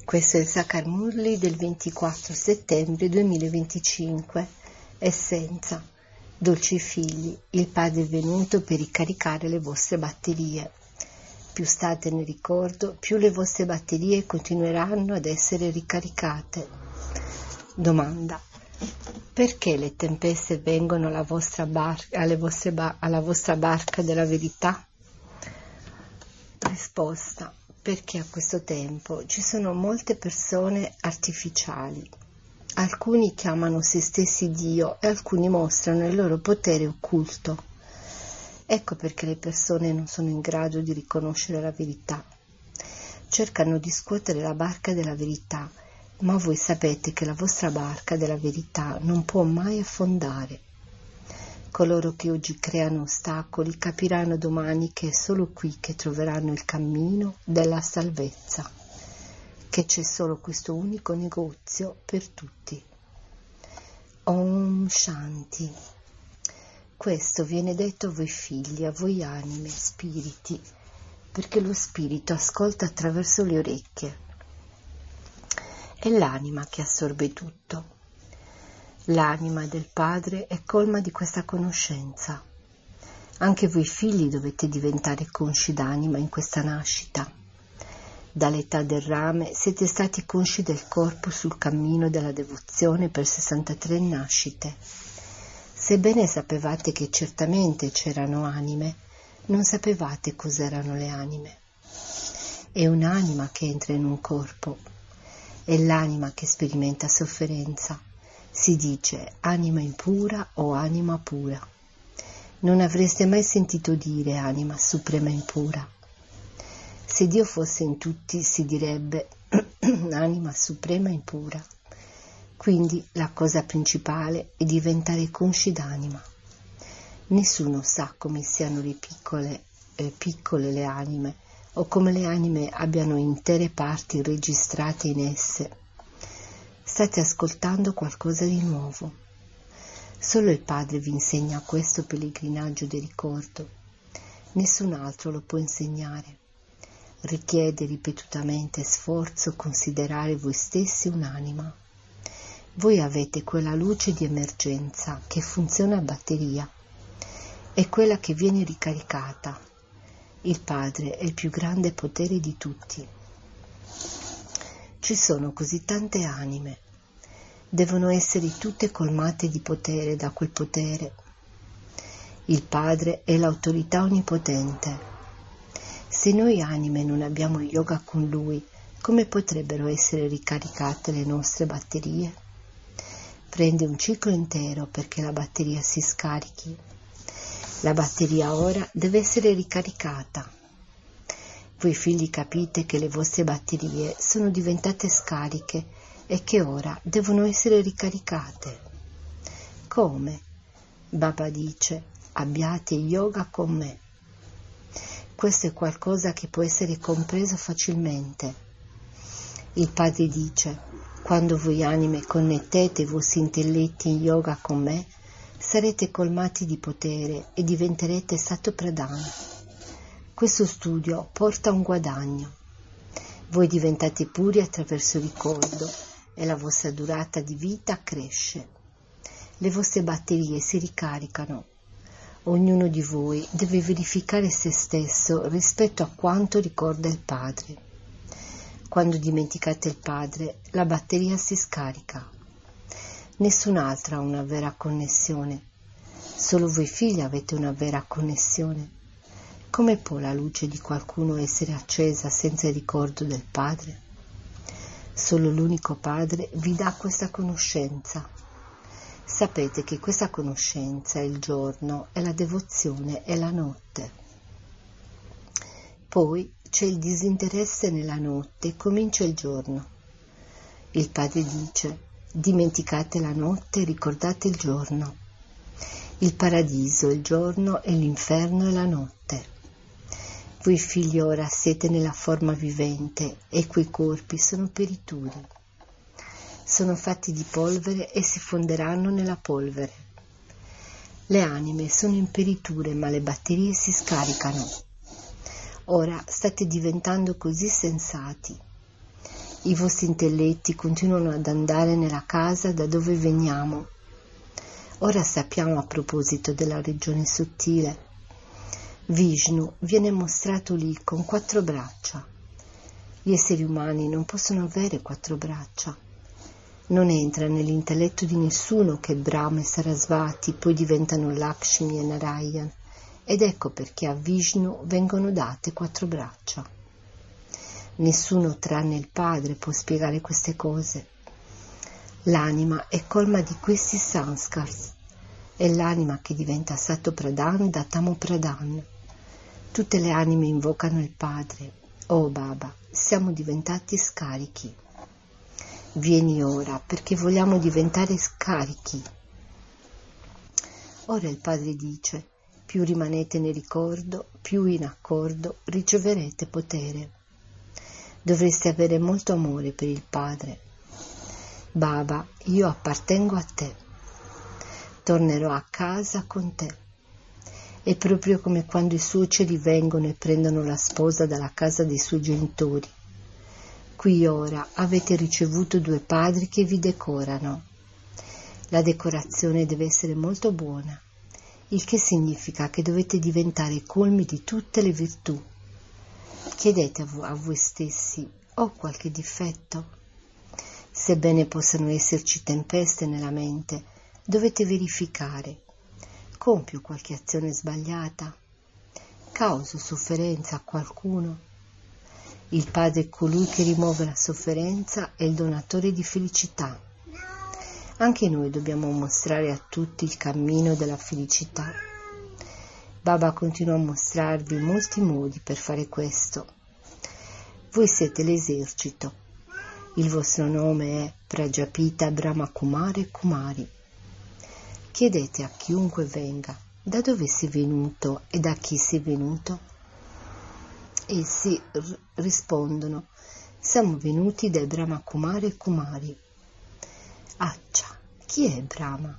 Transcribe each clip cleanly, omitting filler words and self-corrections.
Questo è il Sakar Murli del 24 settembre 2025. Essenza. Dolci figli, il Padre è venuto per ricaricare le vostre batterie. Più state nel ricordo, più le vostre batterie continueranno ad essere ricaricate. Domanda. Perché le tempeste vengono alla vostra barca della verità? Risposta. Perché a questo tempo ci sono molte persone artificiali. Alcuni chiamano se stessi Dio e alcuni mostrano il loro potere occulto. Ecco perché le persone non sono in grado di riconoscere la verità. Cercano di scuotere la barca della verità, ma voi sapete che la vostra barca della verità non può mai affondare. Coloro che oggi creano ostacoli capiranno domani che è solo qui che troveranno il cammino della salvezza, che c'è solo questo unico negozio per tutti. Om Shanti. Questo viene detto a voi figli, a voi anime, spiriti, perché lo spirito ascolta attraverso le orecchie. È l'anima che assorbe tutto. L'anima del Padre è colma di questa conoscenza. Anche voi figli dovete diventare consci d'anima in questa nascita. Dall'età del rame siete stati consci del corpo sul cammino della devozione per 63 nascite. Sebbene sapevate che certamente c'erano anime, non sapevate cos'erano le anime. È un'anima che entra in un corpo. È l'anima che sperimenta sofferenza. Si dice anima impura o anima pura. Non avreste mai sentito dire anima suprema impura. Se Dio fosse in tutti si direbbe anima suprema impura. Quindi la cosa principale è diventare consci d'anima. Nessuno sa come siano le piccole le anime o come le anime abbiano intere parti registrate in esse. State ascoltando qualcosa di nuovo. Solo il Padre vi insegna questo pellegrinaggio di ricordo. Nessun altro lo può insegnare. Richiede ripetutamente sforzo considerare voi stessi un'anima. Voi avete quella luce di emergenza che funziona a batteria. È quella che viene ricaricata. Il Padre è il più grande potere di tutti. Ci sono così tante anime. Devono essere tutte colmate di potere da quel potere. Il Padre è l'autorità onnipotente. Se noi anime non abbiamo yoga con Lui, come potrebbero essere ricaricate le nostre batterie? Prende un ciclo intero perché la batteria si scarichi. La batteria ora deve essere ricaricata. Voi figli capite che le vostre batterie sono diventate scariche e che ora devono essere ricaricate. Come? Baba dice, abbiate yoga con me. Questo è qualcosa che può essere compreso facilmente. Il Padre dice, quando voi anime connettete i vostri intelletti in yoga con me, sarete colmati di potere e diventerete Sato Pradana. Questo studio porta un guadagno. Voi diventate puri attraverso il ricordo e la vostra durata di vita cresce. Le vostre batterie si ricaricano. Ognuno di voi deve verificare se stesso rispetto a quanto ricorda il Padre. Quando dimenticate il Padre, la batteria si scarica. Nessun altro ha una vera connessione. Solo voi figli avete una vera connessione. Come può la luce di qualcuno essere accesa senza il ricordo del Padre? Solo l'unico Padre vi dà questa conoscenza. Sapete che questa conoscenza è il giorno, è la devozione, è la notte. Poi c'è il disinteresse nella notte e comincia il giorno. Il Padre dice, dimenticate la notte e ricordate il giorno. Il paradiso è il giorno e l'inferno è la notte. Voi figli ora siete nella forma vivente e quei corpi sono perituri. Sono fatti di polvere e si fonderanno nella polvere. Le anime sono in periture ma le batterie si scaricano. Ora state diventando così sensati. I vostri intelletti continuano ad andare nella casa da dove veniamo. Ora sappiamo a proposito della regione sottile. Vishnu viene mostrato lì con 4 braccia. Gli esseri umani non possono avere 4 braccia. Non entra nell'intelletto di nessuno che Brahma e Sarasvati poi diventano Lakshmi e Narayan, ed ecco perché a Vishnu vengono date 4 braccia. Nessuno tranne il Padre può spiegare queste cose. L'anima è colma di questi sanskars. È l'anima che diventa Sato Pradhan da Tamo Pradhan. Tutte le anime invocano il Padre. Oh Baba, siamo diventati scarichi. Vieni ora perché vogliamo diventare scarichi. Ora il Padre dice: più rimanete nel ricordo, più in accordo riceverete potere. Dovreste avere molto amore per il Padre. Baba, io appartengo a te. Tornerò a casa con te. È proprio come quando i suoceri vengono e prendono la sposa dalla casa dei suoi genitori. Qui ora avete ricevuto 2 padri che vi decorano. La decorazione deve essere molto buona, il che significa che dovete diventare colmi di tutte le virtù. Chiedete a voi stessi: ho qualche difetto? Sebbene possano esserci tempeste nella mente, dovete verificare: compio qualche azione sbagliata? Causo sofferenza a qualcuno? Il Padre è colui che rimuove la sofferenza e il donatore di felicità. Anche noi dobbiamo mostrare a tutti il cammino della felicità. Baba continua a mostrarvi molti modi per fare questo. Voi siete l'esercito. Il vostro nome è Prajapita Brahma Kumari Kumari. Chiedete a chiunque venga: da dove sei venuto e da chi sei venuto? Essi rispondono: siamo venuti dai Brahma Kumari e Kumari. Accia, chi è Brahma?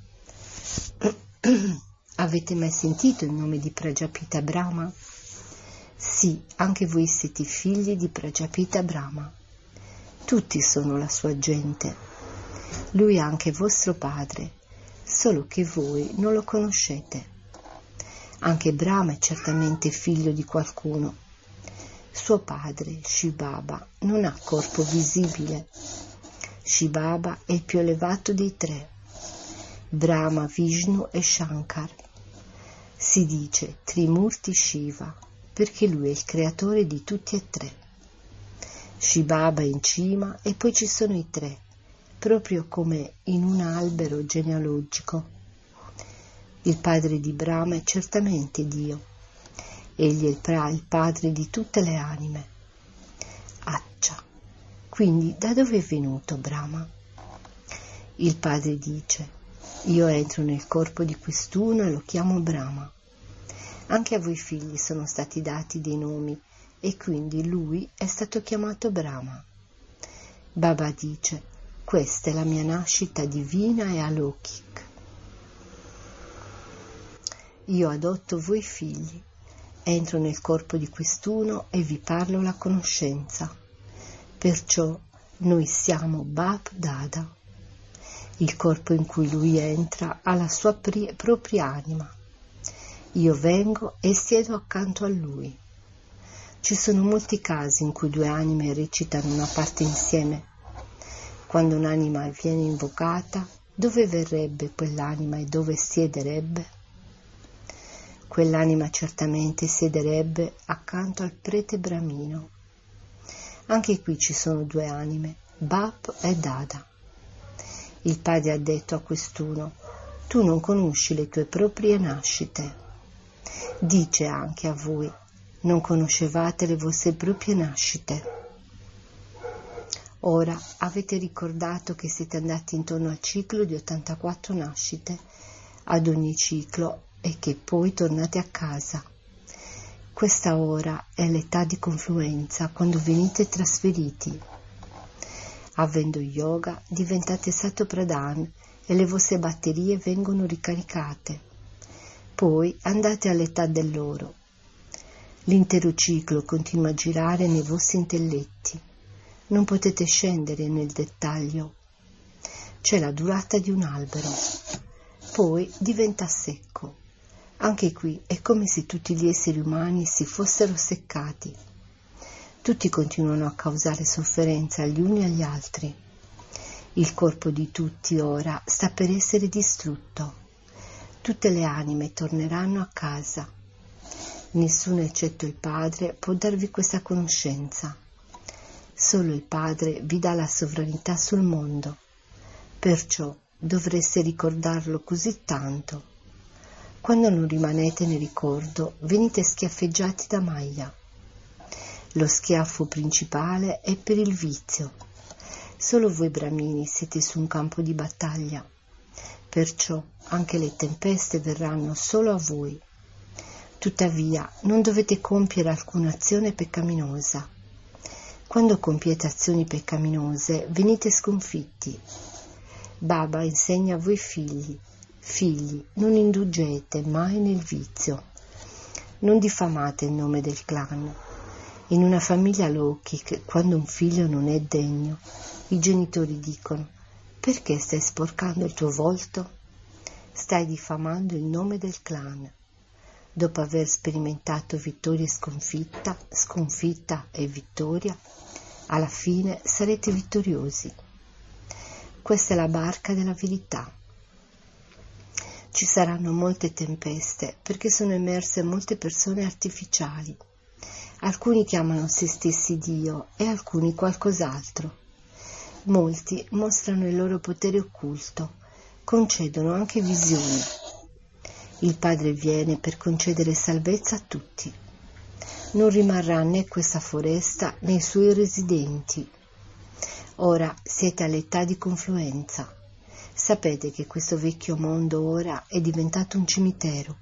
Avete mai sentito il nome di Prajapita Brahma? Sì, anche voi siete figli di Prajapita Brahma. Tutti sono la sua gente. Lui è anche vostro padre, solo che voi non lo conoscete. Anche Brahma è certamente figlio di qualcuno. Suo padre, Shivabha, non ha corpo visibile. Shivabha è il più elevato dei 3. Brahma, Vishnu e Shankar. Si dice Trimurti Shiva perché lui è il creatore di tutti e 3. Shivabha è in cima e poi ci sono i 3, proprio come in un albero genealogico. Il padre di Brahma è certamente Dio. Egli è il padre di tutte le anime. Accia, quindi da dove è venuto Brahma? Il padre dice: io entro nel corpo di quest'uno e lo chiamo Brahma. Anche a voi figli sono stati dati dei nomi e quindi lui è stato chiamato Brahma. Baba dice: questa è la mia nascita divina e alokik. Io adotto voi figli. Entro nel corpo di quest'uno e vi parlo la conoscenza. Perciò noi siamo Bap Dada. Il corpo in cui lui entra ha la sua propria anima. Io vengo e siedo accanto a lui. Ci sono molti casi in cui 2 anime recitano una parte insieme. Quando un'anima viene invocata, dove verrebbe quell'anima e dove siederebbe? Quell'anima certamente siederebbe accanto al prete bramino. Anche qui ci sono 2 anime, Bap e Dada. Il padre ha detto a quest'uno: tu non conosci le tue proprie nascite. Dice anche a voi: non conoscevate le vostre proprie nascite. Ora avete ricordato che siete andati intorno al ciclo di 84 nascite, ad ogni ciclo, e che poi tornate a casa. Questa ora è l'età di confluenza, quando venite trasferiti. Avendo yoga, diventate Sato Pradhan e le vostre batterie vengono ricaricate. Poi andate all'età dell'oro. L'intero ciclo continua a girare nei vostri intelletti. Non potete scendere nel dettaglio. C'è la durata di un albero, poi diventa secco. Anche qui è come se tutti gli esseri umani si fossero seccati. Tutti continuano a causare sofferenza agli uni e agli altri. Il corpo di tutti ora sta per essere distrutto. Tutte le anime torneranno a casa. Nessuno eccetto il Padre può darvi questa conoscenza. Solo il Padre vi dà la sovranità sul mondo. Perciò dovreste ricordarlo così tanto. Quando non rimanete nel ricordo, venite schiaffeggiati da Maya. Lo schiaffo principale è per il vizio. Solo voi Brahmini siete su un campo di battaglia. Perciò anche le tempeste verranno solo a voi. Tuttavia non dovete compiere alcuna azione peccaminosa. Quando compiete azioni peccaminose venite sconfitti. Baba insegna a voi figli, non indulgete mai nel vizio. Non diffamate il nome del clan. In una famiglia Lokik, quando un figlio non è degno, i genitori dicono: perché stai sporcando il tuo volto? Stai diffamando il nome del clan. Dopo aver sperimentato vittoria e sconfitta e vittoria, alla fine sarete vittoriosi. Questa è la barca della verità. Ci saranno molte tempeste perché sono emerse molte persone artificiali. Alcuni chiamano se stessi Dio e alcuni qualcos'altro. Molti mostrano il loro potere occulto, concedono anche visioni. Il Padre viene per concedere salvezza a tutti. Non rimarrà né questa foresta né i suoi residenti. Ora siete all'età di confluenza. Sapete che questo vecchio mondo ora è diventato un cimitero.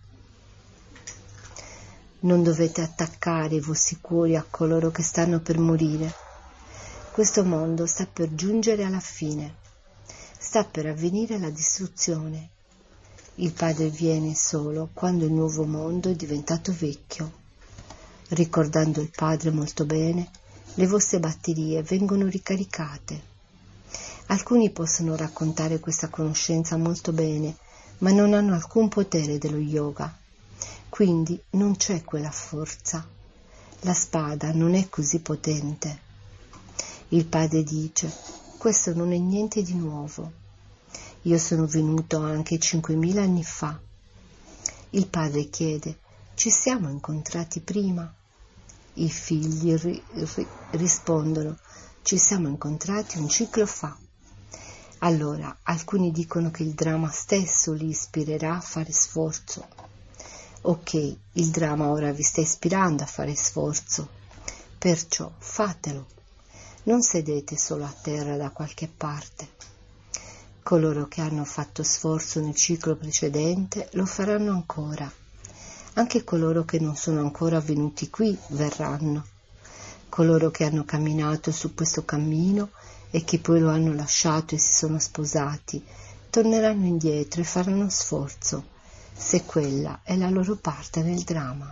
Non dovete attaccare i vostri cuori a coloro che stanno per morire. Questo mondo sta per giungere alla fine. Sta per avvenire la distruzione. Il Padre viene solo quando il nuovo mondo è diventato vecchio. Ricordando il Padre molto bene, le vostre batterie vengono ricaricate. Alcuni possono raccontare questa conoscenza molto bene, ma non hanno alcun potere dello yoga. Quindi non c'è quella forza. La spada non è così potente. Il Padre dice: questo non è niente di nuovo. Io sono venuto anche 5.000 anni fa. Il Padre chiede: ci siamo incontrati prima? I figli rispondono: ci siamo incontrati un ciclo fa. Allora alcuni dicono che il dramma stesso li ispirerà a fare sforzo. Ok, il dramma ora vi sta ispirando a fare sforzo, perciò fatelo. Non sedete solo a terra da qualche parte. Coloro che hanno fatto sforzo nel ciclo precedente lo faranno ancora. Anche coloro che non sono ancora venuti qui verranno. Coloro che hanno camminato su questo cammino e che poi lo hanno lasciato e si sono sposati, torneranno indietro e faranno sforzo, se quella è la loro parte nel dramma.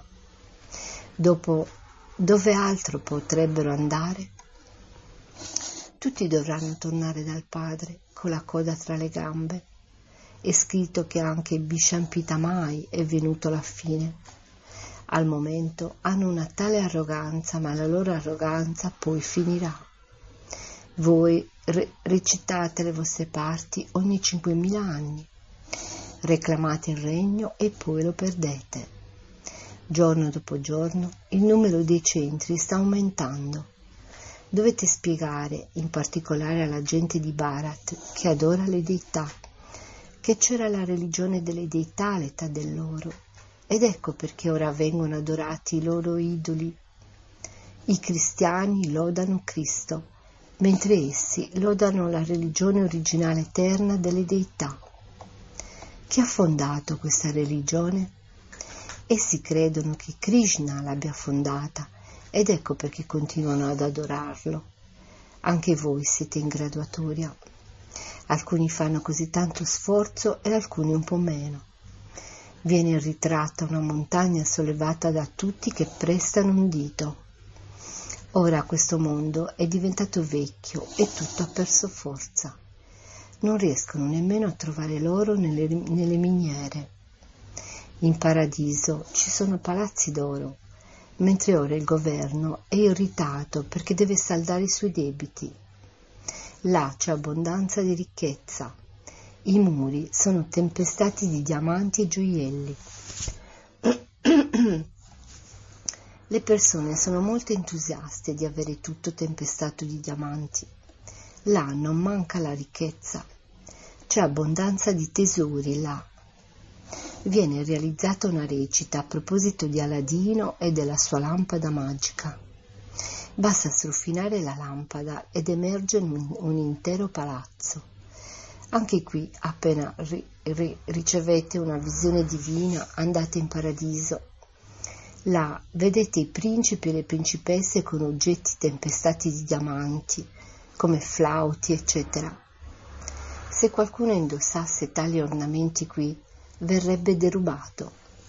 Dopo, dove altro potrebbero andare? Tutti dovranno tornare dal Padre con la coda tra le gambe. È scritto che anche Bhishma Pitamai è venuto alla fine. Al momento hanno una tale arroganza, ma la loro arroganza poi finirà. Voi recitate le vostre parti ogni 5.000 anni. Reclamate il regno e poi lo perdete. Giorno dopo giorno il numero dei centri sta aumentando. Dovete spiegare, in particolare alla gente di Bharat che adora le deità, che c'era la religione delle deità all'età dell'oro, ed ecco perché ora vengono adorati i loro idoli. I cristiani lodano Cristo, mentre essi lodano la religione originale eterna delle deità. Chi ha fondato questa religione? Essi credono che Krishna l'abbia fondata, ed ecco perché continuano ad adorarlo. Anche voi siete in graduatoria. Alcuni fanno così tanto sforzo e alcuni un po' meno. Viene ritratta una montagna sollevata da tutti che prestano un dito. Ora questo mondo è diventato vecchio e tutto ha perso forza. Non riescono nemmeno a trovare l'oro nelle miniere. In paradiso ci sono palazzi d'oro, mentre ora il governo è irritato perché deve saldare i suoi debiti. Là c'è abbondanza di ricchezza. I muri sono tempestati di diamanti e gioielli. Le persone sono molto entusiaste di avere tutto tempestato di diamanti. Là non manca la ricchezza. C'è abbondanza di tesori là. Viene realizzata una recita a proposito di Aladino e della sua lampada magica. Basta strofinare la lampada ed emerge un intero palazzo. Anche qui, appena ricevete una visione divina, andate in paradiso. Là vedete i principi e le principesse con oggetti tempestati di diamanti, come flauti, eccetera. Se qualcuno indossasse tali ornamenti qui, verrebbe derubato.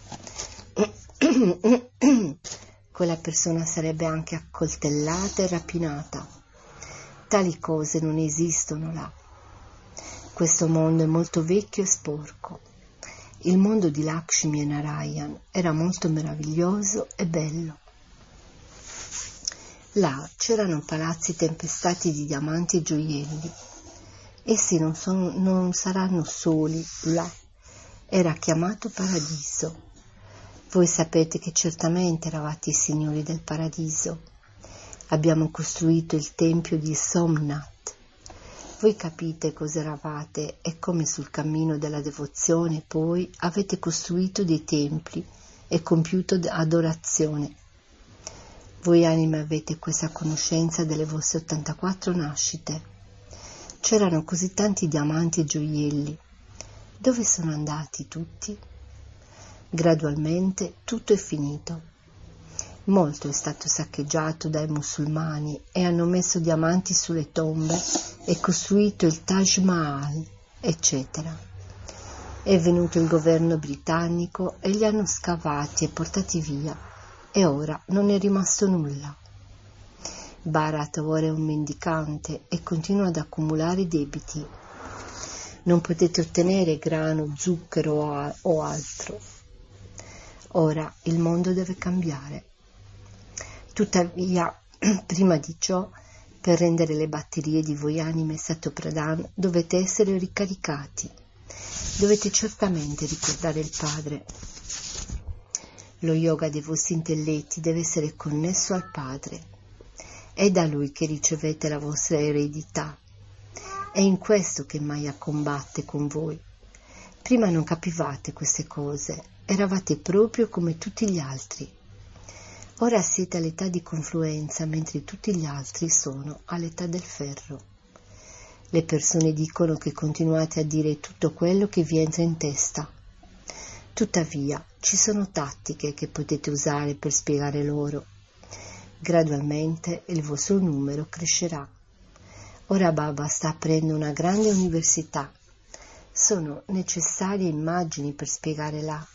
Quella persona sarebbe anche accoltellata e rapinata. Tali cose non esistono là. Questo mondo è molto vecchio e sporco. Il mondo di Lakshmi e Narayan era molto meraviglioso e bello. Là c'erano palazzi tempestati di diamanti e gioielli. Essi non saranno soli là. Era chiamato paradiso. Voi sapete che certamente eravate i signori del paradiso. Abbiamo costruito il tempio di Somnath. Voi capite cosa eravate e come sul cammino della devozione poi avete costruito dei templi e compiuto adorazione. Voi anime avete questa conoscenza delle vostre 84 nascite. C'erano così tanti diamanti e gioielli. Dove sono andati tutti? Gradualmente tutto è finito. Molto è stato saccheggiato dai musulmani e hanno messo diamanti sulle tombe e costruito il Taj Mahal, eccetera. È venuto il governo britannico e li hanno scavati e portati via e ora non è rimasto nulla. Bharat ora è un mendicante e continua ad accumulare debiti. Non potete ottenere grano, zucchero o altro. Ora il mondo deve cambiare. Tuttavia, prima di ciò, per rendere le batterie di voi anime Satopradhan, dovete essere ricaricati. Dovete certamente ricordare il Padre. Lo yoga dei vostri intelletti deve essere connesso al Padre. È da Lui che ricevete la vostra eredità. È in questo che Maya combatte con voi. Prima non capivate queste cose, eravate proprio come tutti gli altri. Ora siete all'età di confluenza, mentre tutti gli altri sono all'età del ferro. Le persone dicono che continuate a dire tutto quello che vi entra in testa. Tuttavia, ci sono tattiche che potete usare per spiegare loro. Gradualmente il vostro numero crescerà. Ora Baba sta aprendo una grande università. Sono necessarie immagini per spiegare là.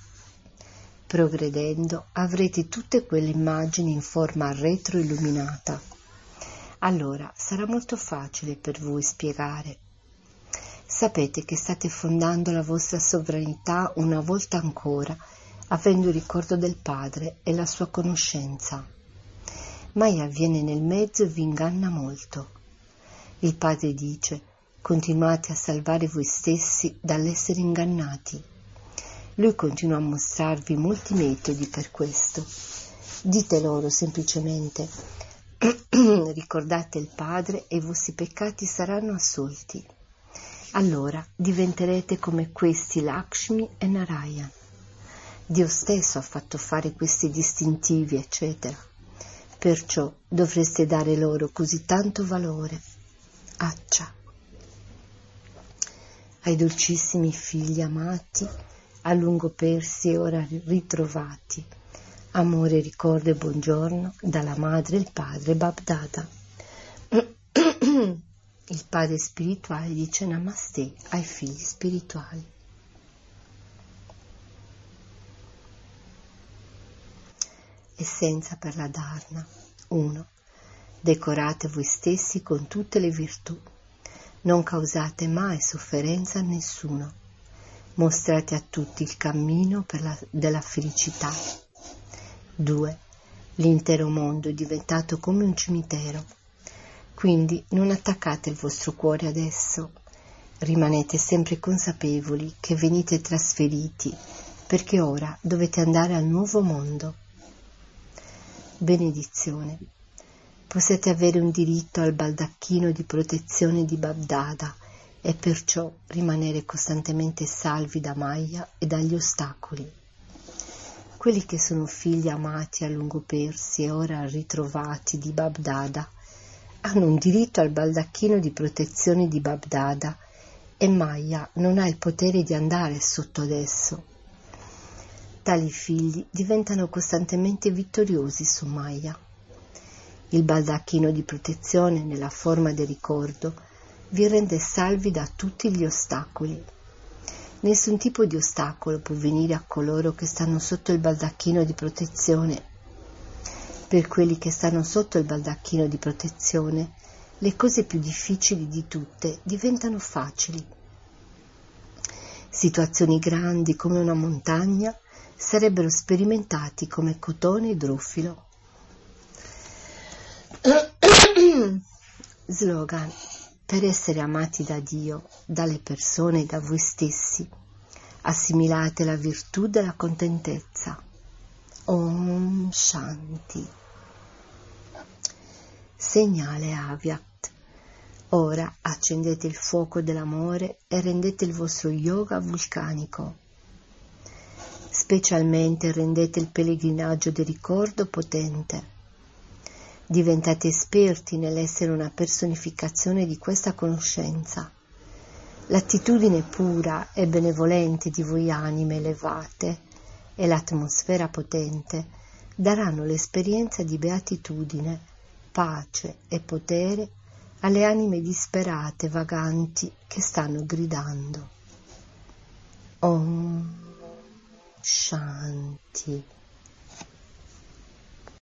Progredendo avrete tutte quelle immagini in forma retroilluminata. Allora sarà molto facile per voi spiegare. Sapete che state fondando la vostra sovranità una volta ancora, avendo il ricordo del Padre e la sua conoscenza. Maya viene nel mezzo e vi inganna molto. Il Padre dice: continuate a salvare voi stessi dall'essere ingannati. Lui continua a mostrarvi molti metodi per questo. Dite loro semplicemente: ricordate il Padre e i vostri peccati saranno assolti. Allora diventerete come questi Lakshmi e Narayan. Dio stesso ha fatto fare questi distintivi, eccetera. Perciò dovreste dare loro così tanto valore. Accia. Ai dolcissimi figli amati, a lungo persi e ora ritrovati, amore, ricordo e buongiorno dalla madre e il padre Babdada. Il padre spirituale dice Namaste ai figli spirituali. Essenza per la Dharna. 1. Decorate voi stessi con tutte le virtù. Non causate mai sofferenza a nessuno. Mostrate a tutti il cammino della felicità. 2. L'intero mondo è diventato come un cimitero. Quindi non attaccate il vostro cuore adesso. Rimanete sempre consapevoli che venite trasferiti, perché ora dovete andare al nuovo mondo. Benedizione. Possiate avere un diritto al baldacchino di protezione di Babdada e perciò rimanere costantemente salvi da Maya e dagli ostacoli. Quelli che sono figli amati a lungo persi e ora ritrovati di Babdada hanno un diritto al baldacchino di protezione di Babdada e Maya non ha il potere di andare sotto ad esso. Tali figli diventano costantemente vittoriosi su Maya. Il baldacchino di protezione nella forma del ricordo vi rende salvi da tutti gli ostacoli. Nessun tipo di ostacolo può venire a coloro che stanno sotto il baldacchino di protezione. Per quelli che stanno sotto il baldacchino di protezione, le cose più difficili di tutte diventano facili. Situazioni grandi come una montagna sarebbero sperimentati come cotone idrofilo. Slogan: per essere amati da Dio, dalle persone e da voi stessi, assimilate la virtù della contentezza. Om Shanti. Segnale Avyakt. Ora accendete il fuoco dell'amore e rendete il vostro yoga vulcanico. Specialmente rendete il pellegrinaggio del ricordo potente. Diventate esperti nell'essere una personificazione di questa conoscenza. L'attitudine pura e benevolente di voi anime elevate e l'atmosfera potente daranno l'esperienza di beatitudine, pace e potere alle anime disperate vaganti che stanno gridando. Om Shanti.